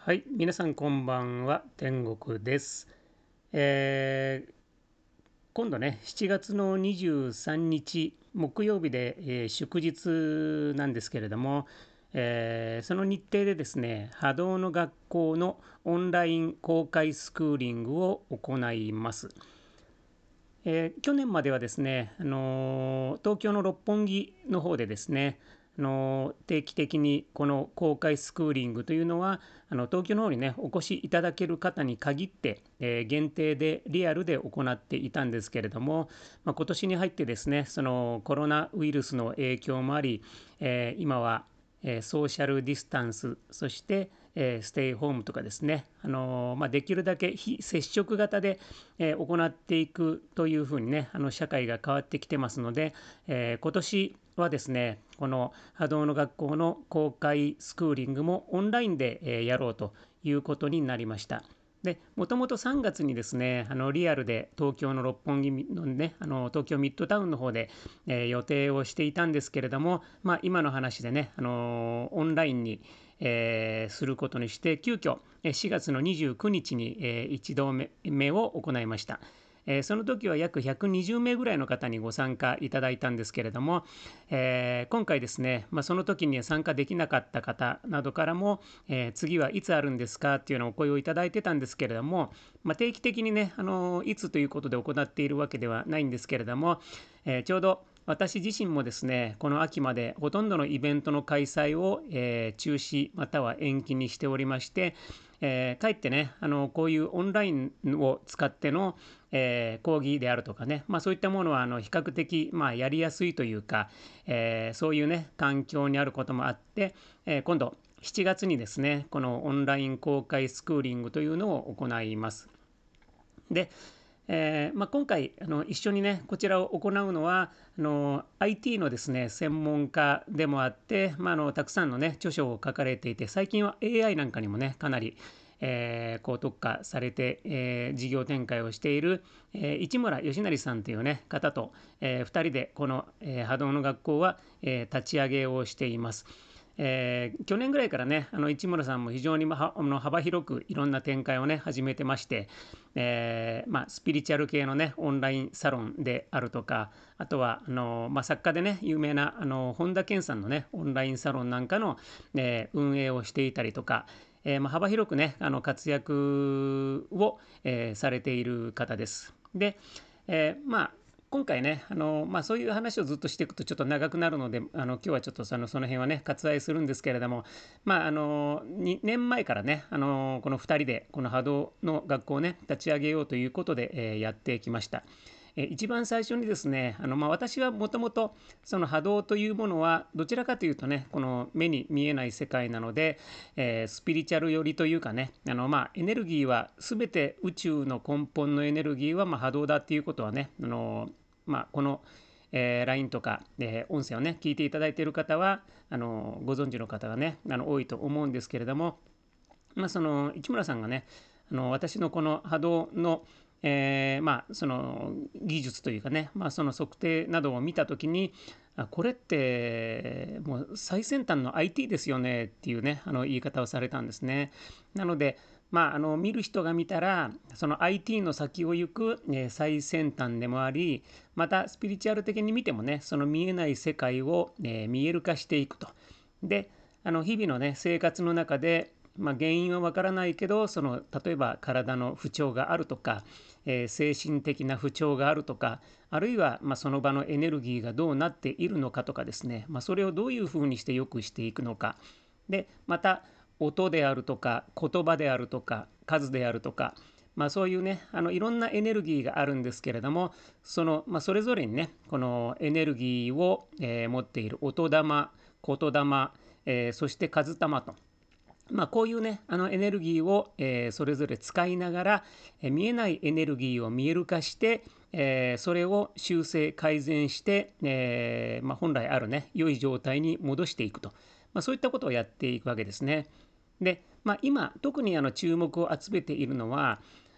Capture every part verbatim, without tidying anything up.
はい、皆さんこんばんは、天国です。えー今度ね、しちがつのにじゅうさんにち木曜日で、えー祝日なんですけれども、えーその日程でですね、波動の学校のオンライン公開スクーリングを行います。えー去年まではですね、あのー東京の六本木の方でですね、あのー定期的にこの公開スクーリングというのはあの東京の方にねお越しいただける方に限って、えー限定でリアルで行っていたんですけれども、まあ、今年に入ってですねそのコロナウイルスの影響もあり、えー今はえーソーシャルディスタンス、そして、えーステイホームとかですね、あのーまあ、できるだけ非接触型で、えー行っていくというふうにね、あの社会が変わってきてますので、えー今年はですね、この波動の学校の公開スクーリングもオンラインで、えーやろうということになりました。でもともとさんがつにですね、あのリアルで東京の六本木のね、あの東京ミッドタウンの方で、えー予定をしていたんですけれども、まあ、今の話でね、あのーオンラインに、えーすることにして、急遽えーしがつのにじゅうくにちに、えーいちどめ目を行いました。えーその時は約ひゃくにじゅうめいぐらいの方にご参加いただいたんですけれども、えー今回ですね、まあ、その時に参加できなかった方などからも、えー次はいつあるんですかっていうのをお声をいただいてたんですけれども、まあ、定期的にね、あのいつということで行っているわけではないんですけれども、えーちょうど私自身もですね、この秋までほとんどのイベントの開催を、えー中止または延期にしておりまして、えーかえってね、あのこういうオンラインを使っての、えー講義であるとかね、まあ、そういったものはあの比較的、まあ、やりやすいというか、えーそういうね、環境にあることもあって、えー今度しちがつにですね、このオンライン公開スクーリングというのを行います。で、えーまあ、今回あの一緒にねこちらを行うのはあの アイティー のですね専門家でもあって、まあ、あのたくさんのね著書を書かれていて、最近は エーアイ なんかにもねかなり、えーこう特化されて、えー事業展開をしている、えー市村義成さんというね方と、えーふたりでこの、えー波動の学校は、えー立ち上げをしています。えー去年ぐらいからねあの市村さんも非常に、ま、あの幅広くいろんな展開をね始めてまして、えーまあ、スピリチュアル系のねオンラインサロンであるとか、あとはあの、まあ、作家でね有名なあの本田健さんのねオンラインサロンなんかの、えー運営をしていたりとか、えーまあ、幅広くねあの活躍を、えーされている方です。で、えーまあ今回ねあの、まあ、そういう話をずっとしていくとちょっと長くなるので、あの今日はちょっとそのその辺はね割愛するんですけれども、まああのにねんまえからねあのこのふたりでこの波動の学校をね立ち上げようということで、えーやってきました。えー一番最初にですねあの、まあ、私はもともとその波動というものはどちらかというとねこの目に見えない世界なので、えースピリチュアル寄りというかねあの、まあ、エネルギーは全て宇宙の根本のエネルギーはまあ波動だっていうことはねあのまあ、この、えー ライン とか、えー音声をね聞いていただいている方はあのご存知の方がねあの多いと思うんですけれども、まあ、その市村さんがねあの私のこの波動の、えーまあ、その技術というかね、まあ、その測定などを見た時にあこれってもう最先端の アイティー ですよねっていうねあの言い方をされたんですね。なのでまあ、あの見る人が見たらその アイティー の先を行く、えー最先端でもあり、またスピリチュアル的に見てもねその見えない世界を、えー見える化していくと。であの日々のね生活の中で、まあ、原因はわからないけどその例えば体の不調があるとか、えー精神的な不調があるとか、あるいはまあその場のエネルギーがどうなっているのかとかですね、まあ、それをどういうふうにして良くしていくのか。でまた音であるとか言葉であるとか数であるとか、まあ、そういうねあのいろんなエネルギーがあるんですけれども、その、まあ、それぞれにねこのエネルギーを、えー持っている音玉、言霊、えーそして数玉と、まあ、こういうねあのエネルギーを、えーそれぞれ使いながら、えー見えないエネルギーを見える化して、えーそれを修正改善して、えーまあ、本来あるね良い状態に戻していくと、まあ、そういったことをやっていくわけですね。で、まあ、今特にあの注目を集めているのは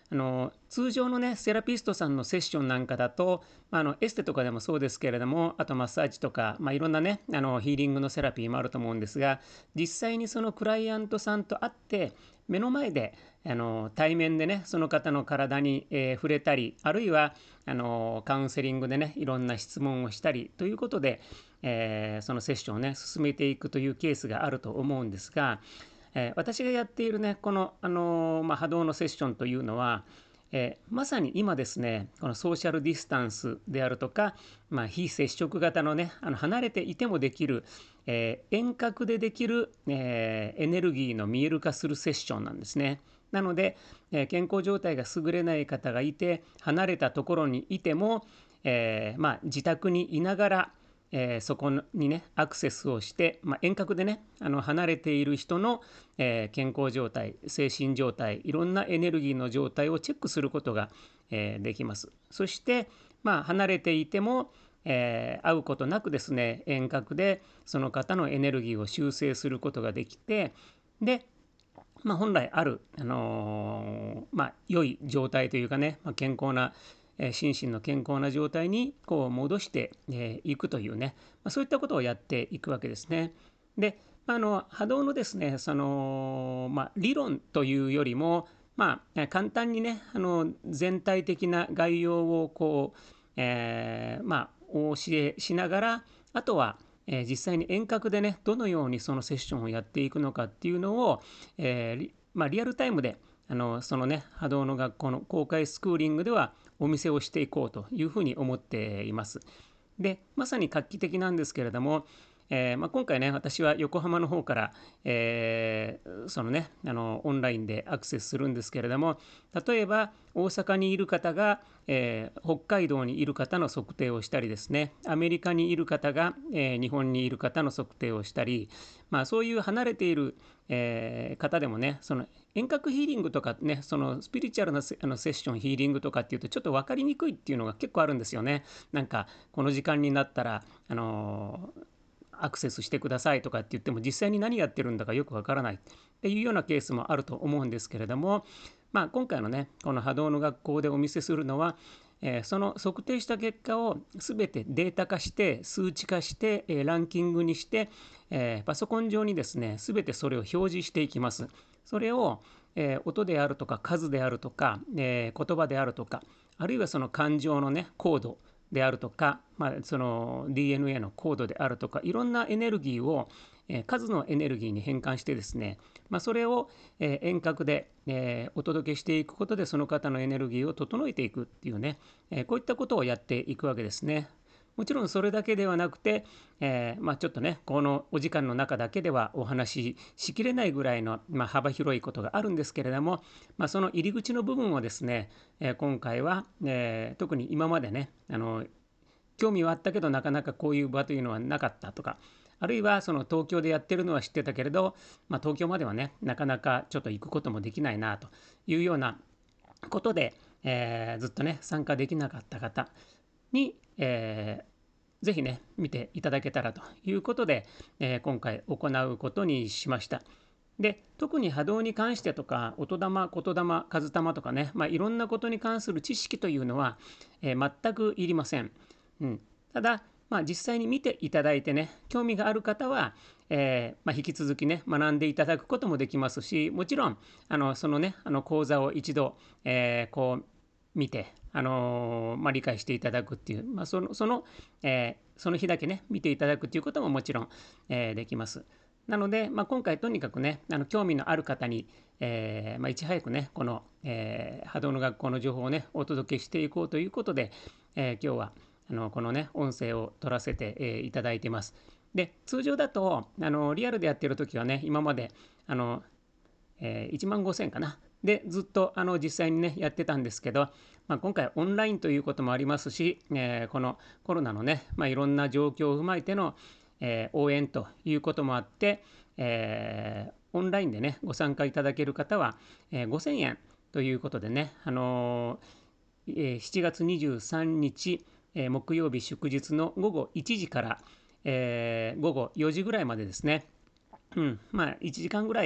あの通常のねセラピストさんのセッションなんかだと、まあ、あのエステとかでもそうですけれども、あとマッサージとか、まあ、いろんなねあのヒーリングのセラピーもあると思うんですが、実際にそのクライアントさんと会って目の前であの対面でねその方の体に、えー触れたり、あるいはあのカウンセリングでねいろんな質問をしたりということで、えーそのセッションをね進めていくというケースがあると思うんですが、えー私がやっているねこの、あのーまあ、波動のセッションというのは、えーまさに今ですねこのソーシャルディスタンスであるとか、まあ、非接触型のねあの離れていてもできる、えー遠隔でできる、えーエネルギーの見える化するセッションなんですね。なので、えー健康状態が優れない方がいて離れたところにいても、えーまあ、自宅にいながら、えーそこにねアクセスをして、まあ、遠隔でねあの離れている人の、えー健康状態、精神状態、いろんなエネルギーの状態をチェックすることが、えーできます。そして、まあ、離れていても、えー会うことなくですね遠隔でその方のエネルギーを修正することができて、でまあ、本来ある、あのーまあ、良い状態というかね、まあ、健康な、えー心身の健康な状態にこう戻してい、えーくというね、まあ、そういったことをやっていくわけですね。で、まあ、あの波動のですね、そのまあ、理論というよりも、まあ、簡単にね、あの全体的な概要をこう、えーまあ、お教えしながら、あとは、えー実際に遠隔でね、どのようにそのセッションをやっていくのかっていうのを、えーまあ、リアルタイムであのそのね波動の学校の公開スクーリングではお見せをしていこうというふうに思っています。でまさに画期的なんですけれども、えーまあ、今回ね私は横浜の方から、えーそのねあのオンラインでアクセスするんですけれども、例えば大阪にいる方が、えー北海道にいる方の測定をしたりですね、アメリカにいる方が、えー日本にいる方の測定をしたり、まあ、そういう離れている、えー方でもねその遠隔ヒーリングとかね、そのスピリチュアルなセあのセッションヒーリングとかっていうとちょっと分かりにくいっていうのが結構あるんですよね。なんかこの時間になったらあのーアクセスしてくださいとかって言っても実際に何やってるんだかよくわからないっていうようなケースもあると思うんですけれども、まあ、今回のねこの波動の学校でお見せするのは、えーその測定した結果を全てデータ化して数値化して、えーランキングにして、えーパソコン上にですね全てそれを表示していきます。それを、えー音であるとか数であるとか、えー言葉であるとか、あるいはその感情のねコードであるとか、まあ、その ディーエヌエー のコードであるとか、いろんなエネルギーを、えー数のエネルギーに変換してですね、まあ、それを、えー遠隔で、えーお届けしていくことでその方のエネルギーを整えていくっていうね、えーこういったことをやっていくわけですね。もちろんそれだけではなくて、えーまあ、ちょっとねこのお時間の中だけではお話ししきれないぐらいの、まあ、幅広いことがあるんですけれども、まあ、その入り口の部分をですね、えー今回は、えー特に今までねあの興味はあったけどなかなかこういう場というのはなかったとか、あるいはその東京でやってるのは知ってたけれど、まあ、東京まではねなかなかちょっと行くこともできないなというようなことで、えーずっとね参加できなかった方に、えーぜひね見ていただけたらということで、えー今回行うことにしました。で特に波動に関してとか音玉言霊数玉とかね、まあ、いろんなことに関する知識というのは、えー全くいりません。うん、ただ、まあ、実際に見ていただいてね興味がある方は、えーまあ、引き続きね学んでいただくこともできますし、もちろんあのそのねあの講座を一度、えーこう見て、あのーまあ、理解していただくっていう、まあ、そのその、えーその日だけね見ていただくっていうことももちろん、えーできます。なので、まあ、今回とにかくねあの興味のある方に、えーまあ、いち早くねこの、えー波動の学校の情報をねお届けしていこうということで、えー今日はあのこのね音声を取らせて、えーいただいてます。で通常だとあのリアルでやってる時はね今まであの、えーいちまんごせんかなでずっとあの実際にねやってたんですけど、まあ、今回オンラインということもありますし、えーこのコロナのね、まあ、いろんな状況を踏まえての、えー応援ということもあって、えーオンラインでねご参加いただける方は、えーごせんえんということでね、あのーえーしちがつにじゅうさんにち、えー木曜日祝日の午後いちじから、えー午後よじぐらいまでですね、うん、まあいちじかんぐらい、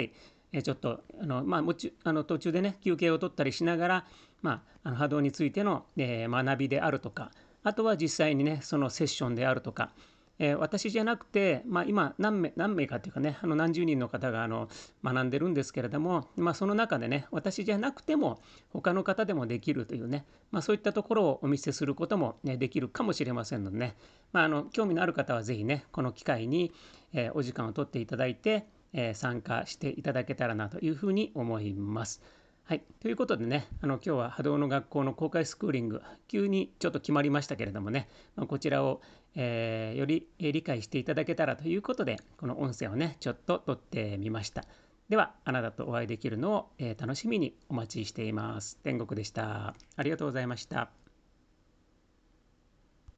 えーちょっとあの、まあ、もちあの途中でね休憩を取ったりしながら、まあ、あの波動についての、えー学びであるとか、あとは実際にねそのセッションであるとか、えー私じゃなくて、まあ、今何名何名かというかね、あの何十人の方があの学んでるんですけれども、まあ、その中でね私じゃなくても他の方でもできるというね、まあ、そういったところをお見せすることも、ね、できるかもしれませんのでね、まあ、あの興味のある方はぜひねこの機会に、えーお時間を取っていただいて、えー参加していただけたらなというふうに思います。はい、ということでね、あの今日は波動の学校の公開スクーリング、急にちょっと決まりましたけれどもね、まあ、こちらを、えーより理解していただけたらということで、この音声をね、ちょっと撮ってみました。では、あなたとお会いできるのを、えー楽しみにお待ちしています。天国でした。ありがとうございました。